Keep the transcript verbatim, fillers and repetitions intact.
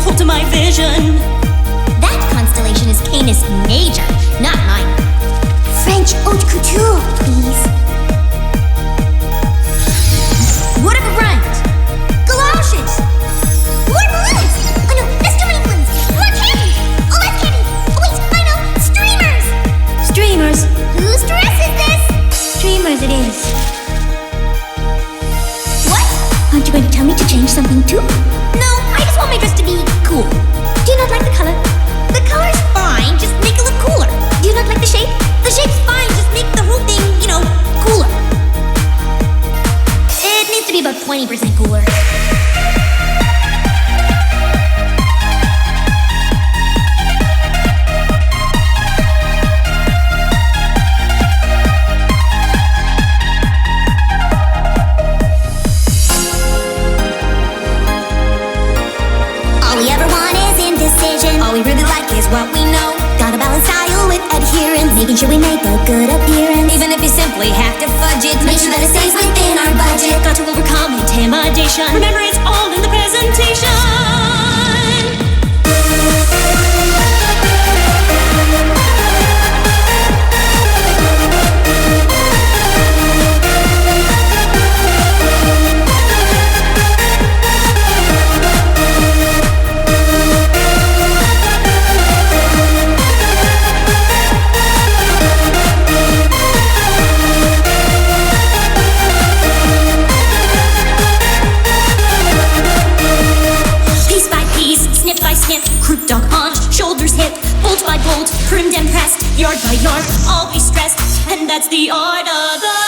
hold to my vision. That constellation is Canis Major, not mine. French haute couture, please. Whatever rhymes. Galoshes. More balloons. Oh no, that's too many balloons. More candy. Oh, less candy. Oh wait, I know. Streamers. Streamers. Whose dress is this? Streamers it is. What? Aren't you going to tell me to change something too? No, I just want my dress to be cool. Do you not like the color? The color's fine, just make it look cooler. Do you not like the shape? The shape's fine, just make the whole thing, you know, cooler. It needs to be about twenty percent cooler. All we ever want is indecision. All we really like is what we know. Gotta balance style with adherence, making sure we make a good appearance. Even if you simply have to fudge it, Make sure that it stays within our budget. got to overcome intimidation. Remember, it's all in the presentation. Snip by snip, croup dog haunch, shoulders hip, bolt by bolt, primmed and pressed, yard by yard, always stressed, and that's the art of the